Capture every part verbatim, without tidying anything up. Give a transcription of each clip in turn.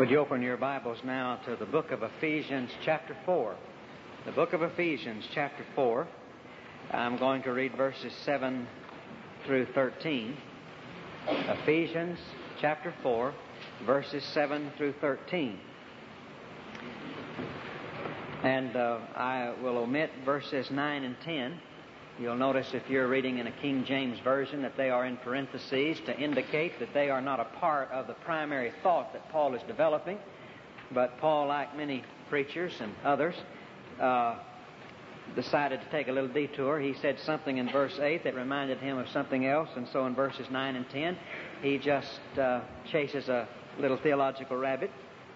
Would you open your Bibles now to the book of Ephesians chapter four? The book of Ephesians chapter four. I'm going to read verses seven through thirteen. Ephesians chapter four, verses seven through thirteen. And uh, I will omit verses nine and ten. You'll notice if you're reading in a King James Version that they are in parentheses to indicate that they are not a part of the primary thought that Paul is developing. But Paul, like many preachers and others, uh, decided to take a little detour. He said something in verse eight that reminded him of something else, and so in verses nine and ten, he just uh, chases a little theological rabbit.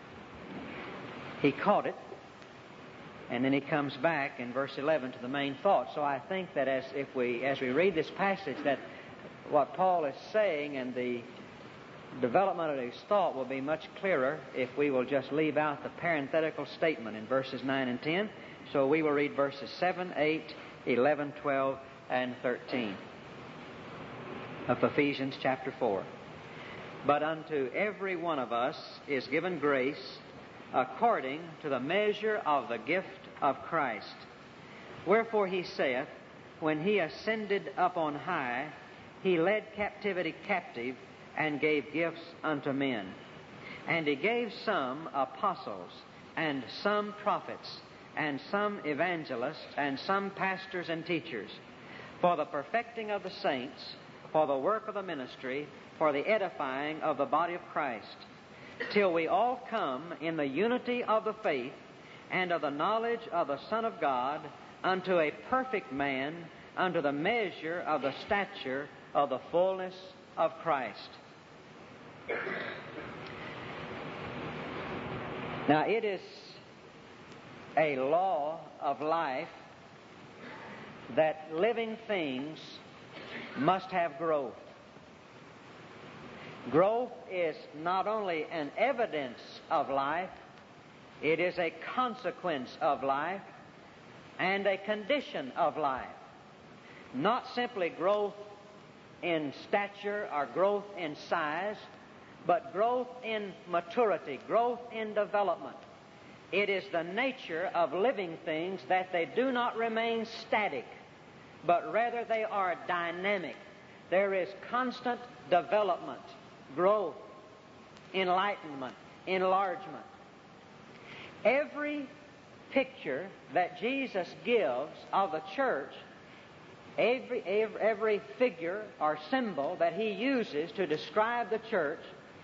He caught it. And then he comes back in verse eleven to the main thought. So I think that as if we as we read this passage, that what Paul is saying and the development of his thought will be much clearer if we will just leave out the parenthetical statement in verses nine and ten. So we will read verses seven, eight, eleven, twelve, and thirteen of Ephesians chapter four. But unto every one of us is given grace according to the measure of the gift of Christ. Wherefore he saith, when he ascended up on high, he led captivity captive, and gave gifts unto men. And he gave some apostles, and some prophets, and some evangelists, and some pastors and teachers, for the perfecting of the saints, for the work of the ministry, for the edifying of the body of Christ, till we all come in the unity of the faith and of the knowledge of the Son of God, unto a perfect man, unto the measure of the stature of the fullness of Christ. Now, it is a law of life that living things must have growth. Growth is not only an evidence of life, it is a consequence of life and a condition of life. Not simply growth in stature or growth in size, but growth in maturity, growth in development. It is the nature of living things that they do not remain static, but rather they are dynamic. There is constant development, growth, enlightenment, enlargement. Every picture that Jesus gives of the church, every, every, every figure or symbol that he uses to describe the church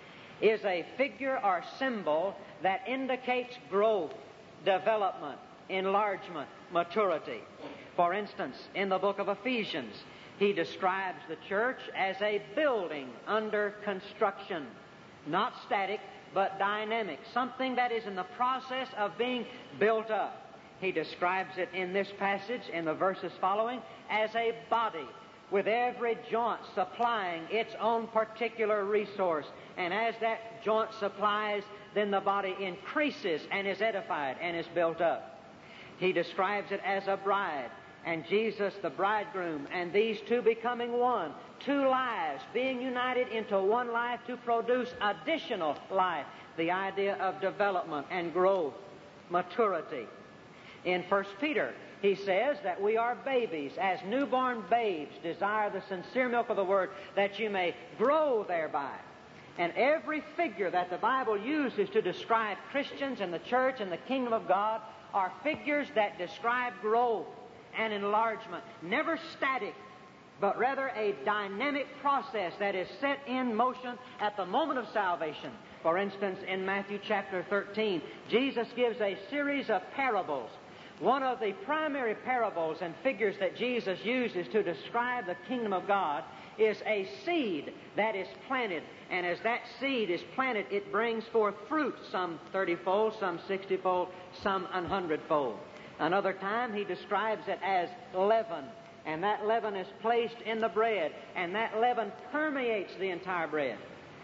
is a figure or symbol that indicates growth, development, enlargement, maturity. For instance, in the book of Ephesians, he describes the church as a building under construction, not static, but dynamic, something that is in the process of being built up. He describes it in this passage, in the verses following, as a body, with every joint supplying its own particular resource. And as that joint supplies, then the body increases and is edified and is built up. He describes it as a bride, and Jesus the bridegroom, and these two becoming one. Two lives being united into one life to produce additional life. The idea of development and growth, maturity. In First Peter, he says that we are babies, as newborn babes desire the sincere milk of the Word, that you may grow thereby. And every figure that the Bible uses to describe Christians and the church and the kingdom of God are figures that describe growth and enlargement, never static, but rather a dynamic process that is set in motion at the moment of salvation. For instance, in Matthew chapter thirteen, Jesus gives a series of parables. One of the primary parables and figures that Jesus uses to describe the kingdom of God is a seed that is planted. And as that seed is planted, it brings forth fruit, some thirty-fold, some sixty-fold, some an hundredfold. Another time, he describes it as leaven. And that leaven is placed in the bread, and that leaven permeates the entire bread.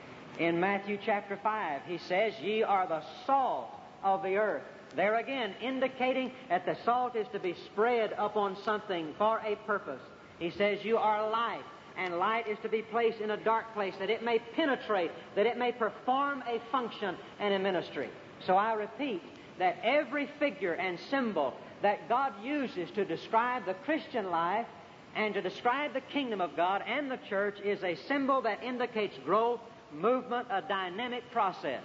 In Matthew chapter five, he says, ye are the salt of the earth. There again, indicating that the salt is to be spread upon something for a purpose. He says, you are light, and light is to be placed in a dark place, that it may penetrate, that it may perform a function and a ministry. So I repeat that every figure and symbol that God uses to describe the Christian life and to describe the kingdom of God and the church is a symbol that indicates growth, movement, a dynamic process.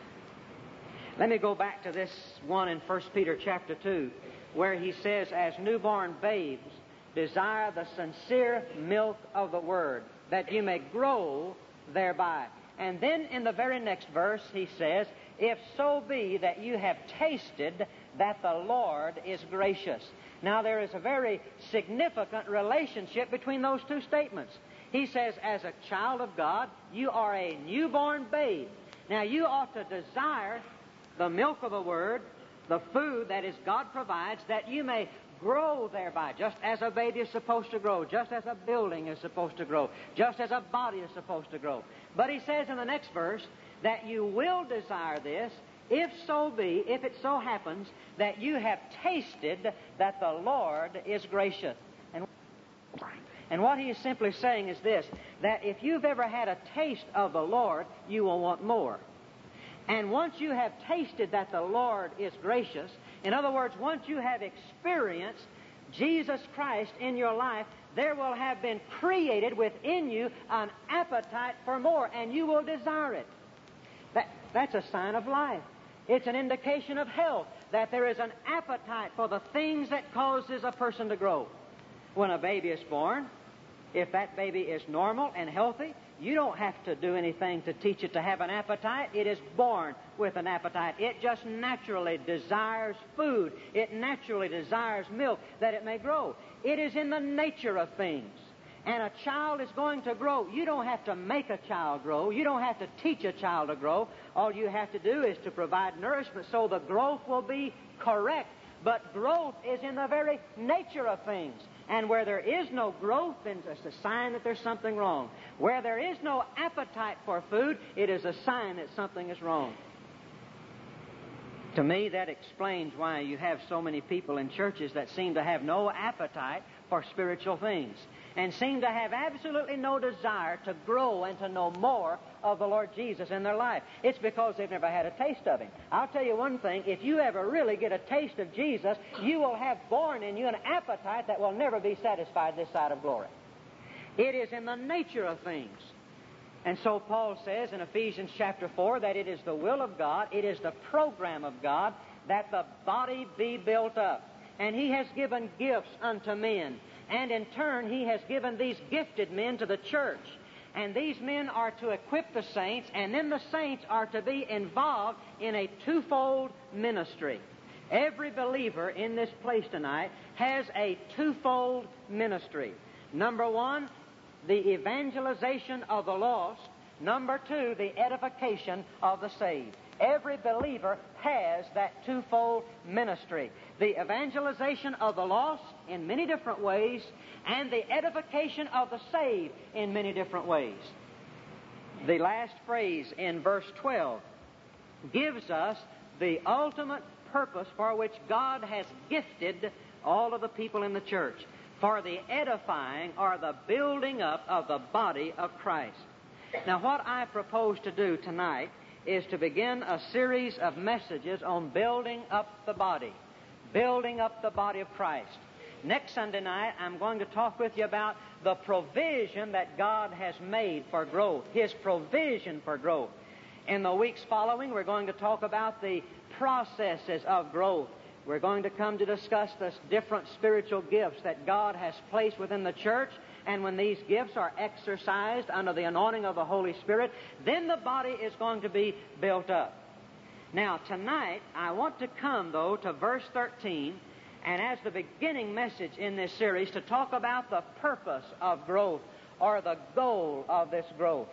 Let me go back to this one in First Peter chapter two, where he says, as newborn babes, desire the sincere milk of the Word, that you may grow thereby. And then in the very next verse he says, if so be that you have tasted that the Lord is gracious. Now there is a very significant relationship between those two statements. He says, as a child of God, you are a newborn babe. Now you ought to desire the milk of the Word, the food that is God provides, that you may grow thereby, just as a baby is supposed to grow, just as a building is supposed to grow, just as a body is supposed to grow. But he says in the next verse that you will desire this, if so be, if it so happens, that you have tasted that the Lord is gracious. And, and what he is simply saying is this, that if you've ever had a taste of the Lord, you will want more. And once you have tasted that the Lord is gracious, in other words, once you have experienced Jesus Christ in your life, there will have been created within you an appetite for more, and you will desire it. That, that's a sign of life. It's an indication of health, that there is an appetite for the things that causes a person to grow. When a baby is born, if that baby is normal and healthy, you don't have to do anything to teach it to have an appetite. It is born with an appetite. It just naturally desires food. It naturally desires milk that it may grow. It is in the nature of things. And a child is going to grow. You don't have to make a child grow. You don't have to teach a child to grow. All you have to do is to provide nourishment so the growth will be correct. But growth is in the very nature of things. And where there is no growth, then it's a sign that there's something wrong. Where there is no appetite for food, it is a sign that something is wrong. To me, that explains why you have so many people in churches that seem to have no appetite for spiritual things and seem to have absolutely no desire to grow and to know more of the Lord Jesus in their life. It's because they've never had a taste of Him. I'll tell you one thing, if you ever really get a taste of Jesus, you will have born in you an appetite that will never be satisfied this side of glory. It is in the nature of things. And so Paul says in Ephesians chapter four that it is the will of God, it is the program of God that the body be built up. And He has given gifts unto men. And in turn, He has given these gifted men to the church. And these men are to equip the saints, and then the saints are to be involved in a twofold ministry. Every believer in this place tonight has a twofold ministry. Number one, the evangelization of the lost. Number two, the edification of the saved. Every believer has that twofold ministry. The evangelization of the lost in many different ways, and the edification of the saved in many different ways. The last phrase in verse twelve gives us the ultimate purpose for which God has gifted all of the people in the church, for the edifying or the building up of the body of Christ. Now, what I propose to do tonight is to begin a series of messages on building up the body, building up the body of Christ. Next Sunday night, I'm going to talk with you about the provision that God has made for growth, His provision for growth. In the weeks following, we're going to talk about the processes of growth. We're going to come to discuss the different spiritual gifts that God has placed within the church, and when these gifts are exercised under the anointing of the Holy Spirit, then the body is going to be built up. Now, tonight, I want to come, though, to verse thirteen, and as the beginning message in this series, to talk about the purpose of growth, or the goal of this growth.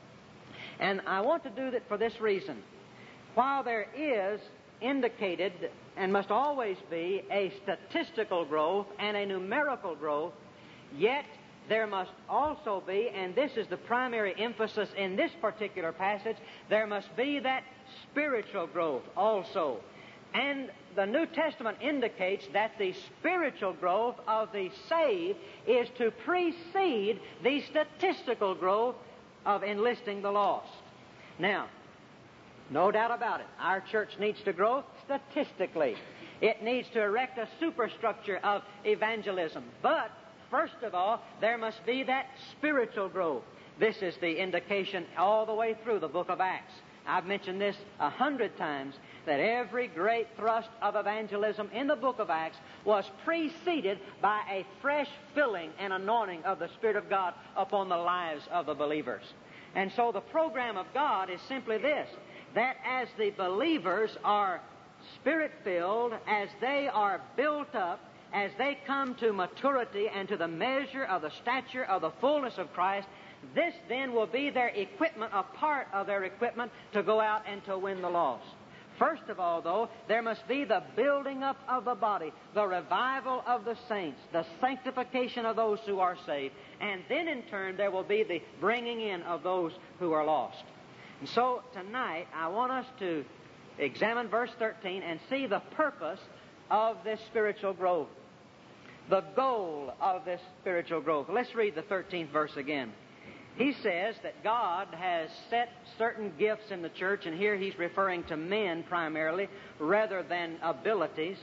And I want to do that for this reason. While there is indicated, and must always be, a statistical growth and a numerical growth, yet there must also be, and this is the primary emphasis in this particular passage, there must be that spiritual growth also. And the New Testament indicates that the spiritual growth of the saved is to precede the statistical growth of enlisting the lost. Now, no doubt about it, our church needs to grow statistically. It needs to erect a superstructure of evangelism. But, first of all, there must be that spiritual growth. This is the indication all the way through the book of Acts. I've mentioned this a hundred times, that every great thrust of evangelism in the book of Acts was preceded by a fresh filling and anointing of the Spirit of God upon the lives of the believers. And so the program of God is simply this, that as the believers are Spirit-filled, as they are built up, as they come to maturity and to the measure of the stature of the fullness of Christ, this then will be their equipment, a part of their equipment to go out and to win the lost. First of all, though, there must be the building up of the body, the revival of the saints, the sanctification of those who are saved, and then in turn there will be the bringing in of those who are lost. And so tonight I want us to examine verse thirteen and see the purpose of this spiritual growth, the goal of this spiritual growth. Let's read the thirteenth verse again. He says that God has set certain gifts in the church, and here he's referring to men primarily rather than abilities.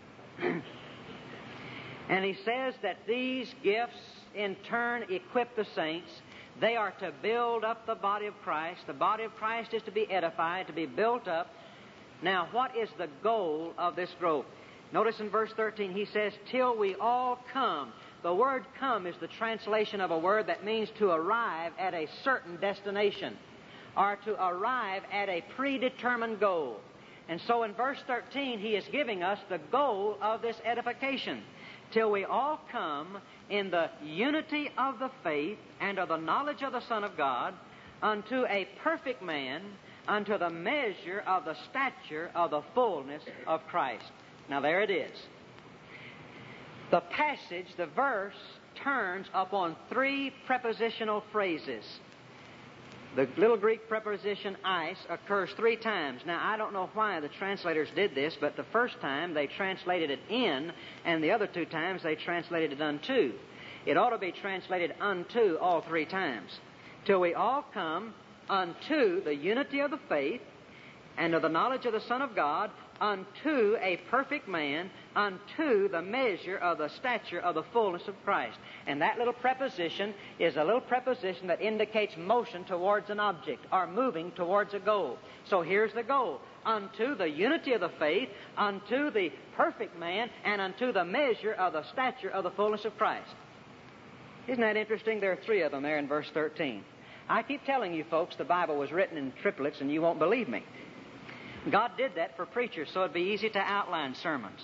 And he says that these gifts in turn equip the saints. They are to build up the body of Christ. The body of Christ is to be edified, to be built up. Now, what is the goal of this growth? Notice in verse thirteen, he says, till we all come. The word come is the translation of a word that means to arrive at a certain destination, or to arrive at a predetermined goal. And so in verse thirteen, he is giving us the goal of this edification. Till we all come in the unity of the faith and of the knowledge of the Son of God, unto a perfect man, unto the measure of the stature of the fullness of Christ. Now there it is. The passage, the verse, turns upon three prepositional phrases. The little Greek preposition eis occurs three times. Now, I don't know why the translators did this, but the first time they translated it in, and the other two times they translated it unto. It ought to be translated unto all three times. Till we all come unto the unity of the faith and of the knowledge of the Son of God, unto a perfect man, unto the measure of the stature of the fullness of Christ. And that little preposition is a little preposition that indicates motion towards an object or moving towards a goal. So here's the goal. Unto the unity of the faith, unto the perfect man, and unto the measure of the stature of the fullness of Christ. Isn't that interesting? There are three of them there in verse thirteen. I keep telling you folks the Bible was written in triplets and you won't believe me. God did that for preachers so it'd be easy to outline sermons.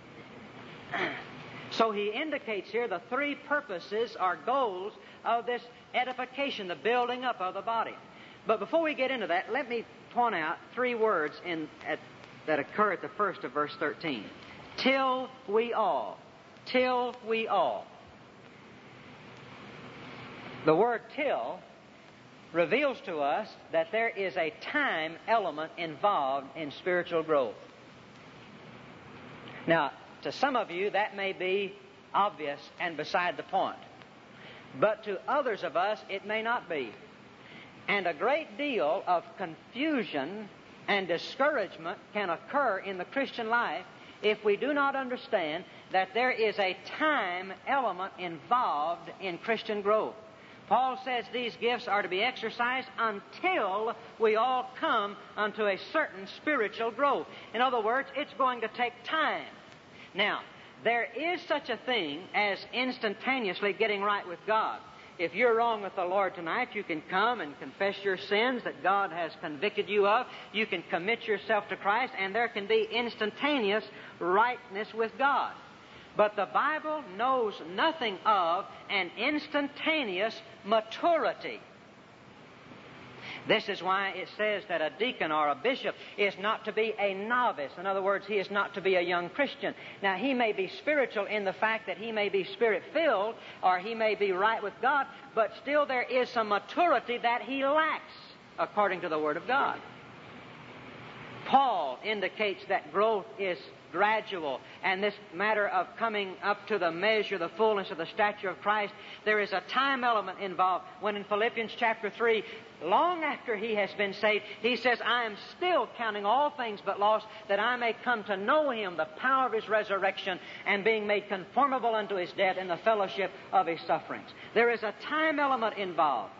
So he indicates here the three purposes or goals of this edification, the building up of the body. But before we get into that, let me point out three words in, at, that occur at the first of verse thirteen. Till we all. Till we all. The word till reveals to us that there is a time element involved in spiritual growth. Now, to some of you, that may be obvious and beside the point. But to others of us, it may not be. And a great deal of confusion and discouragement can occur in the Christian life if we do not understand that there is a time element involved in Christian growth. Paul says these gifts are to be exercised until we all come unto a certain spiritual growth. In other words, it's going to take time. Now, there is such a thing as instantaneously getting right with God. If you're wrong with the Lord tonight, you can come and confess your sins that God has convicted you of. You can commit yourself to Christ, and there can be instantaneous rightness with God. But the Bible knows nothing of an instantaneous maturity. This is why it says that a deacon or a bishop is not to be a novice. In other words, he is not to be a young Christian. Now, he may be spiritual in the fact that he may be Spirit-filled or he may be right with God, but still there is some maturity that he lacks according to the Word of God. Paul indicates that growth is gradual, and this matter of coming up to the measure, the fullness of the stature of Christ, there is a time element involved. When in Philippians chapter three, long after he has been saved, he says, I am still counting all things but loss, that I may come to know Him, the power of His resurrection, and being made conformable unto His death in the fellowship of His sufferings. There is a time element involved.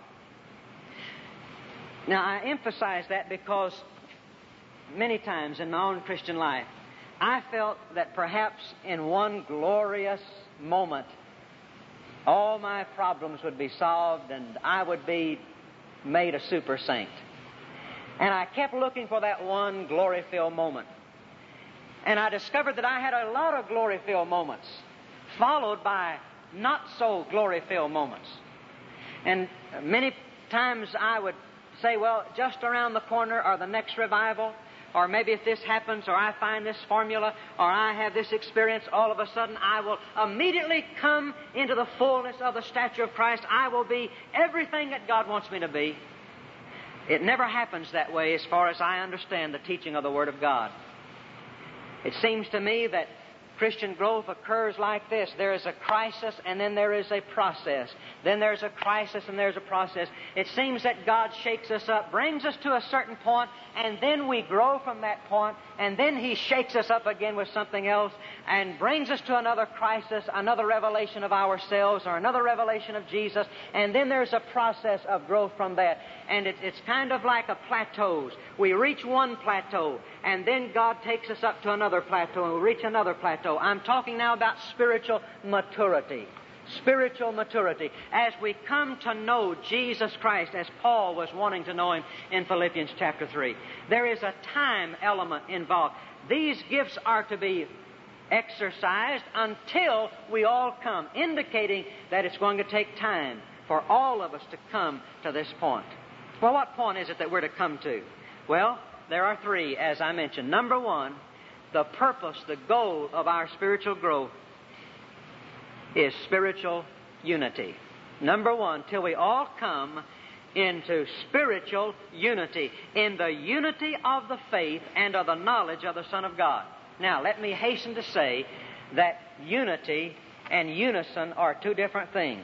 Now, I emphasize that because many times in my own Christian life, I felt that perhaps in one glorious moment, all my problems would be solved and I would be made a super saint. And I kept looking for that one glory-filled moment. And I discovered that I had a lot of glory-filled moments, followed by not-so-glory-filled moments. And many times I would say, well, just around the corner or the next revival, or maybe if this happens, or I find this formula, or I have this experience, all of a sudden I will immediately come into the fullness of the stature of Christ. I will be everything that God wants me to be. It never happens that way as far as I understand the teaching of the Word of God. It seems to me that Christian growth occurs like this. There is a crisis and then there is a process. Then there's a crisis and there's a process. It seems that God shakes us up, brings us to a certain point, and then we grow from that point, and then He shakes us up again with something else and brings us to another crisis, another revelation of ourselves or another revelation of Jesus, and then there's a process of growth from that. And it, it's kind of like a plateaus. We reach one plateau, and then God takes us up to another plateau, and we reach another plateau. I'm talking now about spiritual maturity. Spiritual maturity. As we come to know Jesus Christ, as Paul was wanting to know Him in Philippians chapter three, there is a time element involved. These gifts are to be exercised until we all come, indicating that it's going to take time for all of us to come to this point. Well, what point is it that we're to come to? Well, there are three, as I mentioned. Number one, the purpose, the goal of our spiritual growth is spiritual unity. Number one, till we all come into spiritual unity, in the unity of the faith and of the knowledge of the Son of God. Now, let me hasten to say that unity and unison are two different things.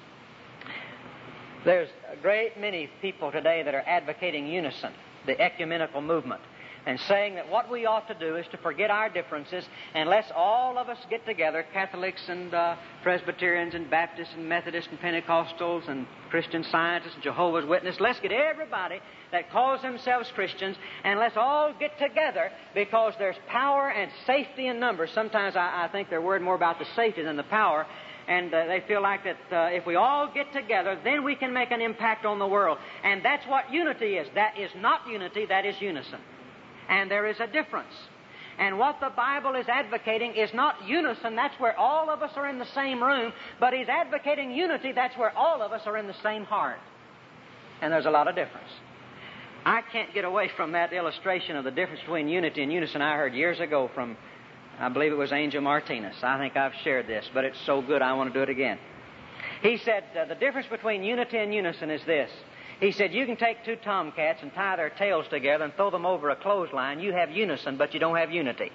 There's a great many people today that are advocating unison, the ecumenical movement, and saying that what we ought to do is to forget our differences and let's all of us get together, Catholics and uh, Presbyterians and Baptists and Methodists and Pentecostals and Christian Scientists and Jehovah's Witnesses. Let's get everybody that calls themselves Christians and let's all get together because there's power and safety in numbers. Sometimes I, I think they're worried more about the safety than the power. And uh, they feel like that uh, if we all get together, then we can make an impact on the world. And that's what unity is. That is not unity, that is unison. And there is a difference. And what the Bible is advocating is not unison, that's where all of us are in the same room, but He's advocating unity, that's where all of us are in the same heart. And there's a lot of difference. I can't get away from that illustration of the difference between unity and unison I heard years ago from, I believe it was Angel Martinez. I think I've shared this, but it's so good I want to do it again. He said uh, the difference between unity and unison is this. He said, you can take two tomcats and tie their tails together and throw them over a clothesline. You have unison, but you don't have unity.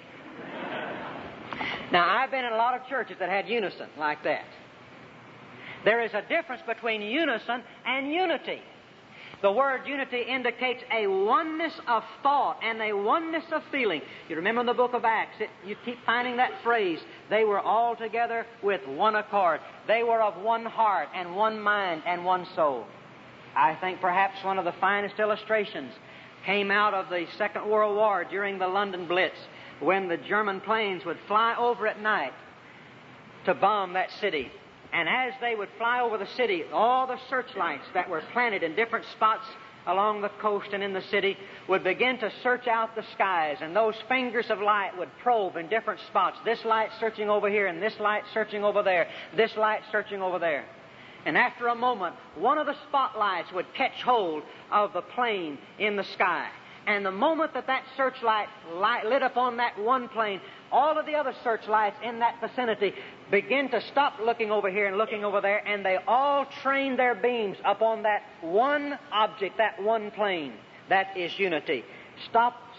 Now, I've been in a lot of churches that had unison like that. There is a difference between unison and unity. The word unity indicates a oneness of thought and a oneness of feeling. You remember in the book of Acts, it, you keep finding that phrase, they were all together with one accord. They were of one heart and one mind and one soul. I think perhaps one of the finest illustrations came out of the Second World War during the London Blitz, when the German planes would fly over at night to bomb that city. And as they would fly over the city, all the searchlights that were planted in different spots along the coast and in the city would begin to search out the skies, and those fingers of light would probe in different spots. This light searching over here, and this light searching over there, this light searching over there. And after a moment, one of the spotlights would catch hold of the plane in the sky. And the moment that that searchlight light lit upon that one plane, all of the other searchlights in that vicinity begin to stop looking over here and looking over there, and they all train their beams upon that one object, that one plane. That is unity. Stop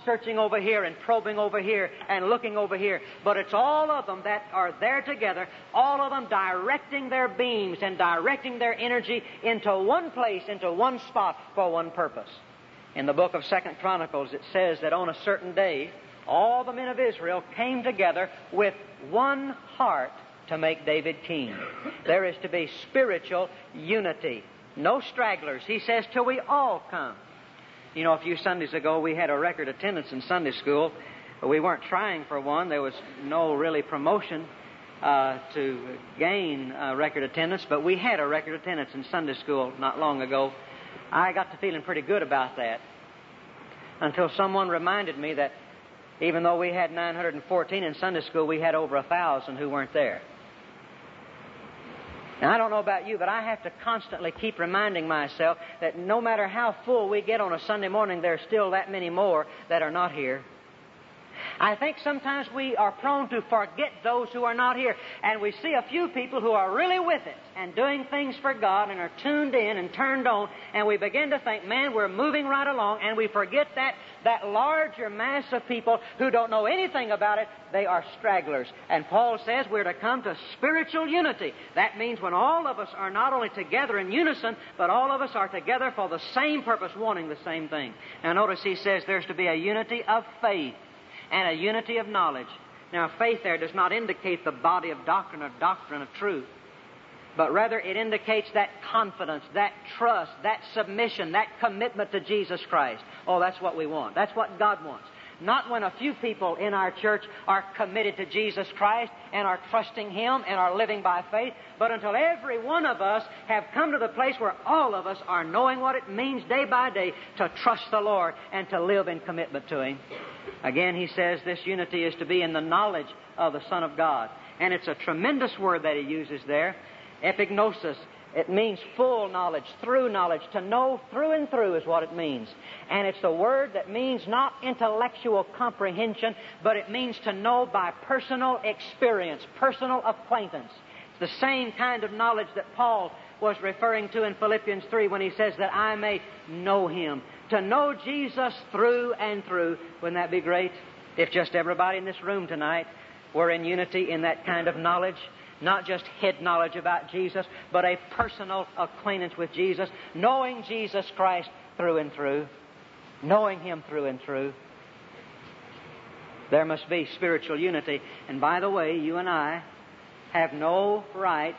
searching over here and probing over here and looking over here. But it's all of them that are there together, all of them directing their beams and directing their energy into one place, into one spot for one purpose. In the book of Second Chronicles, it says that on a certain day, all the men of Israel came together with one heart to make David king. There is to be spiritual unity. No stragglers. He says, till we all come. You know, a few Sundays ago, we had a record attendance in Sunday school. We weren't trying for one. There was no really promotion uh, to gain uh, record attendance, but we had a record attendance in Sunday school not long ago. I got to feeling pretty good about that until someone reminded me that even though we had nine hundred fourteen in Sunday school, we had over a thousand who weren't there. Now, I don't know about you, but I have to constantly keep reminding myself that no matter how full we get on a Sunday morning, there's still that many more that are not here. I think sometimes we are prone to forget those who are not here. And we see a few people who are really with it and doing things for God and are tuned in and turned on. And we begin to think, man, we're moving right along. And we forget that, that larger mass of people who don't know anything about it. They are stragglers. And Paul says we're to come to spiritual unity. That means when all of us are not only together in unison, but all of us are together for the same purpose, wanting the same thing. Now notice he says there's to be a unity of faith and a unity of knowledge. Now, faith there does not indicate the body of doctrine or doctrine of truth, but rather it indicates that confidence, that trust, that submission, that commitment to Jesus Christ. Oh, that's what we want. That's what God wants. Not when a few people in our church are committed to Jesus Christ and are trusting Him and are living by faith, but until every one of us have come to the place where all of us are knowing what it means day by day to trust the Lord and to live in commitment to Him. Again, he says this unity is to be in the knowledge of the Son of God. And it's a tremendous word that he uses there. Epignosis. It means full knowledge, through knowledge. To know through and through is what it means. And it's a word that means not intellectual comprehension, but it means to know by personal experience, personal acquaintance. It's the same kind of knowledge that Paul was referring to in Philippians three when he says that I may know Him. To know Jesus through and through. Wouldn't that be great? If just everybody in this room tonight were in unity in that kind of knowledge. Not just head knowledge about Jesus, but a personal acquaintance with Jesus. Knowing Jesus Christ through and through. Knowing Him through and through. There must be spiritual unity. And by the way, you and I have no right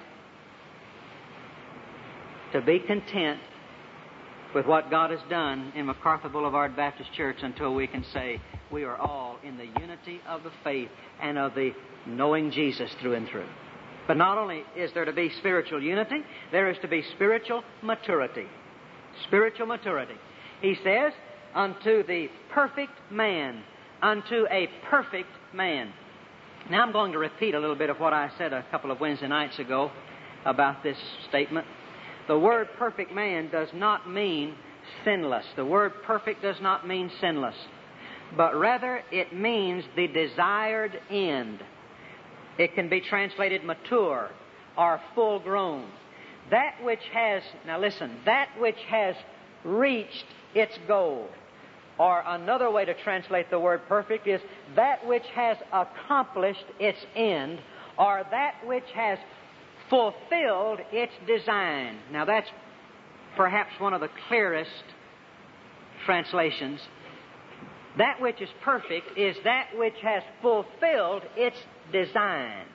to be content with what God has done in MacArthur Boulevard Baptist Church until we can say we are all in the unity of the faith and of the knowing Jesus through and through. But not only is there to be spiritual unity, there is to be spiritual maturity. Spiritual maturity. He says, unto the perfect man, unto a perfect man. Now I'm going to repeat a little bit of what I said a couple of Wednesday nights ago about this statement. The word perfect man does not mean sinless. The word perfect does not mean sinless. But rather it means the desired end. It can be translated mature or full grown. That which has, now listen, that which has reached its goal. Or another way to translate the word perfect is that which has accomplished its end, or that which has fulfilled its design. Now that's perhaps one of the clearest translations. That which is perfect is that which has fulfilled its design.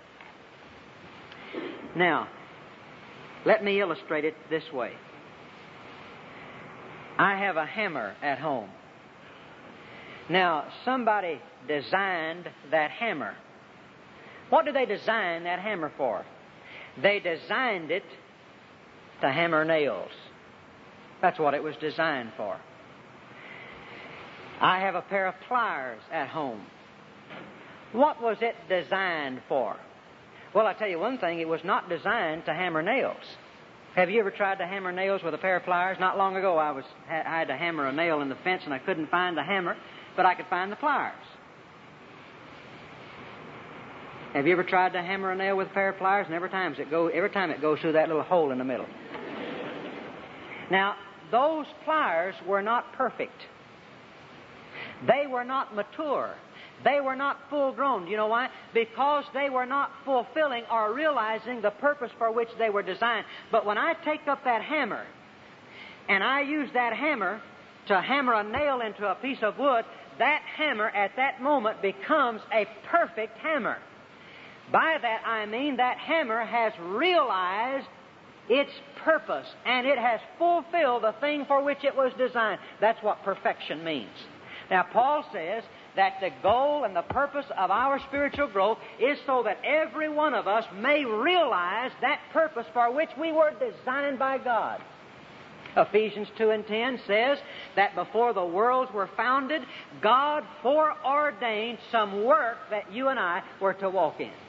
Now, let me illustrate it this way. I have a hammer at home. Now, somebody designed that hammer. What did they design that hammer for? They designed it to hammer nails. That's what it was designed for. I have a pair of pliers at home. What was it designed for? Well, I'll tell you one thing, it was not designed to hammer nails. Have you ever tried to hammer nails with a pair of pliers? Not long ago I was I had to hammer a nail in the fence and I couldn't find the hammer, but I could find the pliers. Have you ever tried to hammer a nail with a pair of pliers? And every time it go, every time it goes through that little hole in the middle. Now, those pliers were not perfect. They were not mature. They were not full grown. You know why? Because they were not fulfilling or realizing the purpose for which they were designed. But when I take up that hammer and I use that hammer to hammer a nail into a piece of wood, that hammer at that moment becomes a perfect hammer. By that I mean that hammer has realized its purpose and it has fulfilled the thing for which it was designed. That's what perfection means. Now, Paul says that the goal and the purpose of our spiritual growth is so that every one of us may realize that purpose for which we were designed by God. Ephesians two and ten says that before the worlds were founded, God foreordained some work that you and I were to walk in.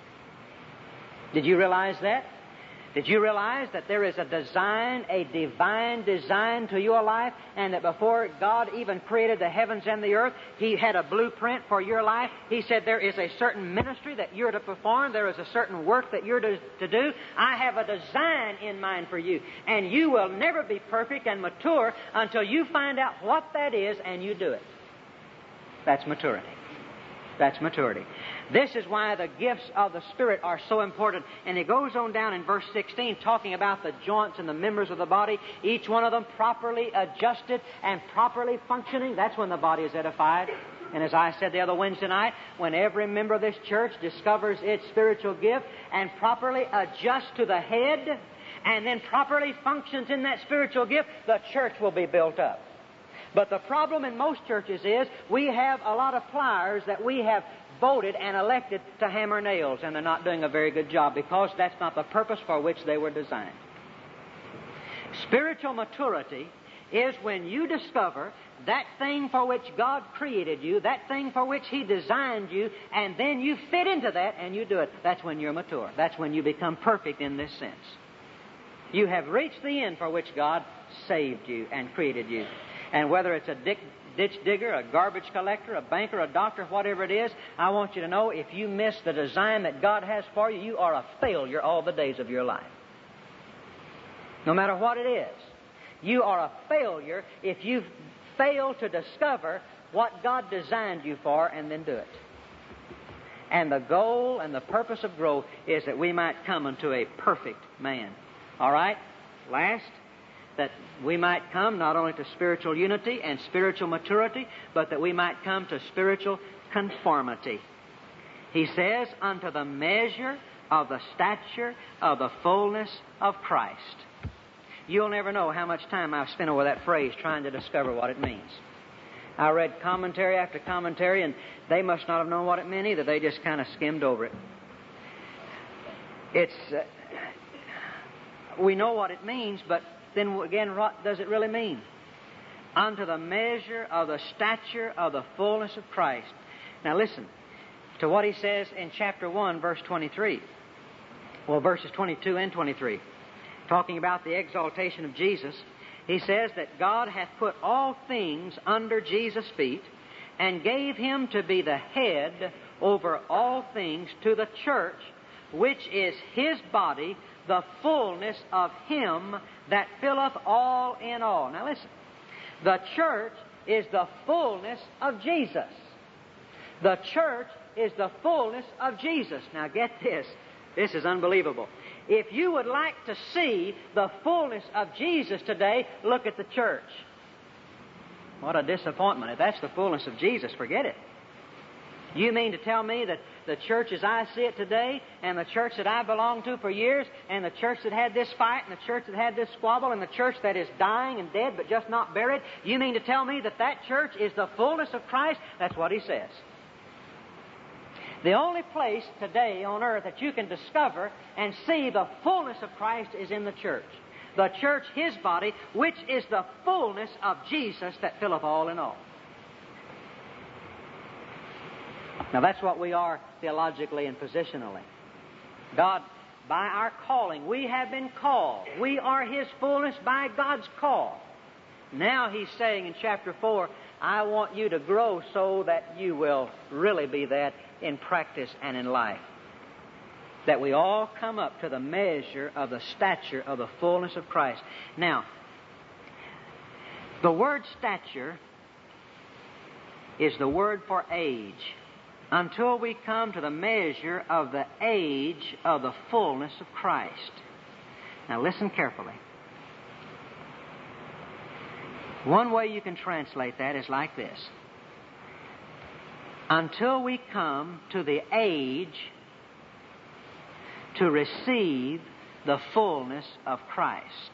Did you realize that? Did you realize that there is a design, a divine design to your life, and that before God even created the heavens and the earth, He had a blueprint for your life? He said there is a certain ministry that you're to perform. There is a certain work that you're to, to do. I have a design in mind for you, and you will never be perfect and mature until you find out what that is and you do it. That's maturity. That's maturity. This is why the gifts of the Spirit are so important. And it goes on down in verse sixteen, talking about the joints and the members of the body, each one of them properly adjusted and properly functioning. That's when the body is edified. And as I said the other Wednesday night, when every member of this church discovers its spiritual gift and properly adjusts to the head and then properly functions in that spiritual gift, the church will be built up. But the problem in most churches is we have a lot of pliers that we have voted and elected to hammer nails, and they're not doing a very good job because that's not the purpose for which they were designed. Spiritual maturity is when you discover that thing for which God created you, that thing for which He designed you, and then you fit into that and you do it. That's when you're mature. That's when you become perfect in this sense. You have reached the end for which God saved you and created you. And whether it's a dick, ditch digger, a garbage collector, a banker, a doctor, whatever it is, I want you to know if you miss the design that God has for you, you are a failure all the days of your life. No matter what it is, you are a failure if you fail to discover what God designed you for and then do it. And the goal and the purpose of growth is that we might come unto a perfect man. All right? Last, that we might come not only to spiritual unity and spiritual maturity, but that we might come to spiritual conformity. He says, unto the measure of the stature of the fullness of Christ. You'll never know how much time I've spent over that phrase trying to discover what it means. I read commentary after commentary, and they must not have known what it meant either. They just kind of skimmed over it. It's, uh, we know what it means, but then again, what does it really mean? Unto the measure of the stature of the fullness of Christ. Now listen to what he says in chapter one, verse twenty-three. Well, verses twenty-two and twenty-three. Talking about the exaltation of Jesus, he says that God hath put all things under Jesus' feet and gave Him to be the head over all things to the church, which is His body, the fullness of Him that filleth all in all. Now listen, the church is the fullness of Jesus. The church is the fullness of Jesus. Now get this. This is unbelievable. If you would like to see the fullness of Jesus today, look at the church. What a disappointment. If that's the fullness of Jesus, forget it. You mean to tell me that the church as I see it today, and the church that I belonged to for years, and the church that had this fight, and the church that had this squabble, and the church that is dying and dead but just not buried, you mean to tell me that that church is the fullness of Christ? That's what he says. The only place today on earth that you can discover and see the fullness of Christ is in the church. The church, His body, which is the fullness of Jesus that filleth all in all. Now that's what we are theologically and positionally. God, by our calling, we have been called. We are His fullness by God's call. Now He's saying in chapter four, I want you to grow so that you will really be that in practice and in life. That we all come up to the measure of the stature of the fullness of Christ. Now, the word stature is the word for age. Until we come to the measure of the age of the fullness of Christ. Now listen carefully. One way you can translate that is like this. Until we come to the age to receive the fullness of Christ.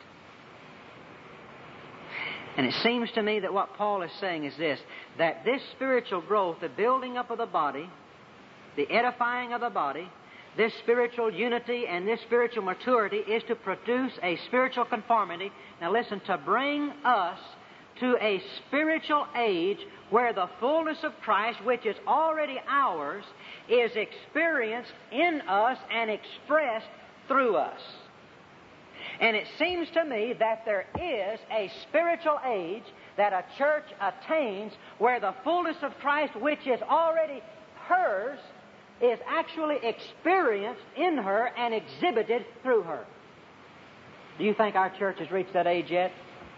And it seems to me that what Paul is saying is this, that this spiritual growth, the building up of the body, the edifying of the body, this spiritual unity and this spiritual maturity is to produce a spiritual conformity. Now listen, to bring us to a spiritual age where the fullness of Christ, which is already ours, is experienced in us and expressed through us. And it seems to me that there is a spiritual age that a church attains where the fullness of Christ, which is already hers, is actually experienced in her and exhibited through her. Do you think our church has reached that age yet?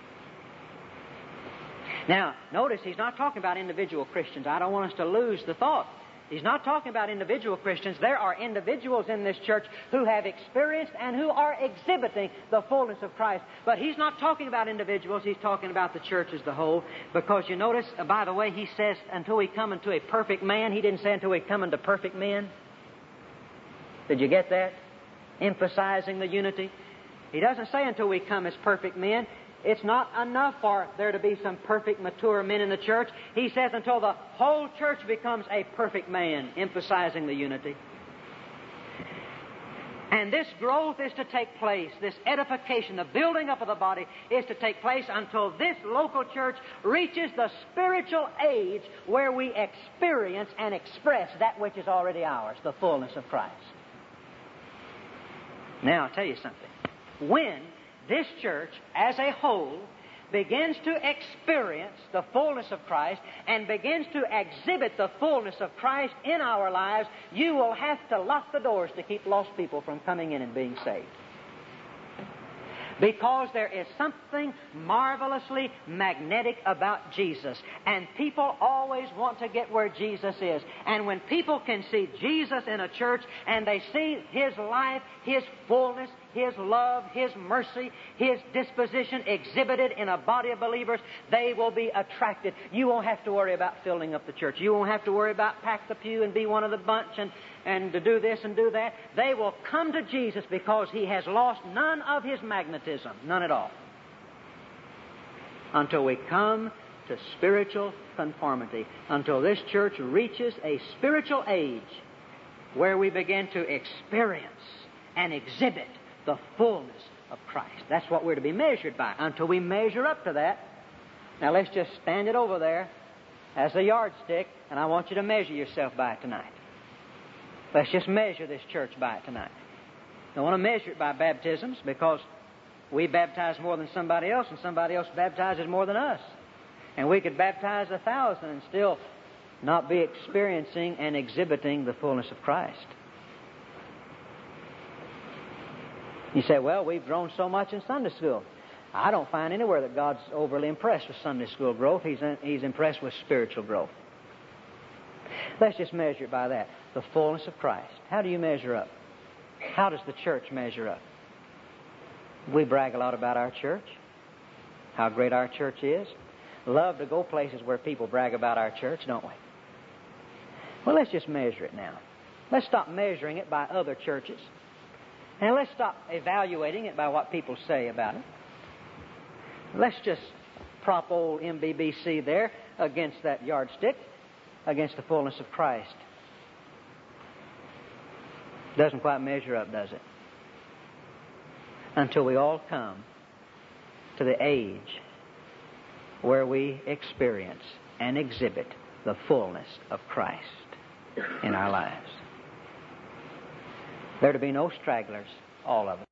Now, notice he's not talking about individual Christians. I don't want us to lose the thought. He's not talking about individual Christians. There are individuals in this church who have experienced and who are exhibiting the fullness of Christ. But he's not talking about individuals. He's talking about the church as the whole. Because you notice, uh, by the way, he says until we come into a perfect man. He didn't say until we come into perfect men. Did you get that? Emphasizing the unity. He doesn't say until we come as perfect men. It's not enough for there to be some perfect, mature men in the church. He says until the whole church becomes a perfect man, emphasizing the unity. And this growth is to take place, this edification, the building up of the body is to take place until this local church reaches the spiritual age where we experience and express that which is already ours, the fullness of Christ. Now, I'll tell you something. When this church, as a whole, begins to experience the fullness of Christ and begins to exhibit the fullness of Christ in our lives, you will have to lock the doors to keep lost people from coming in and being saved. Because there is something marvelously magnetic about Jesus. And people always want to get where Jesus is. And when people can see Jesus in a church and they see His life, His fullness, His love, His mercy, His disposition exhibited in a body of believers, they will be attracted. You won't have to worry about filling up the church. You won't have to worry about pack the pew and be one of the bunch and, and to do this and do that. They will come to Jesus because He has lost none of His magnetism, none at all. Until we come to spiritual conformity, until this church reaches a spiritual age where we begin to experience and exhibit the fullness of Christ. That's what we're to be measured by. Until we measure up to that, now let's just stand it over there as a yardstick, and I want you to measure yourself by it tonight. Let's just measure this church by it tonight. I want to measure it by baptisms because we baptize more than somebody else, and somebody else baptizes more than us. And we could baptize a thousand and still not be experiencing and exhibiting the fullness of Christ. You say, well, we've grown so much in Sunday school. I don't find anywhere that God's overly impressed with Sunday school growth. He's, he's impressed with spiritual growth. Let's just measure it by that. The fullness of Christ. How do you measure up? How does the church measure up? We brag a lot about our church, how great our church is. Love to go places where people brag about our church, don't we? Well, let's just measure it now. Let's stop measuring it by other churches. And let's stop evaluating it by what people say about it. Let's just prop old M B B C there against that yardstick, against the fullness of Christ. Doesn't quite measure up, does it? Until we all come to the age where we experience and exhibit the fullness of Christ in our lives. There to be no stragglers, all of us.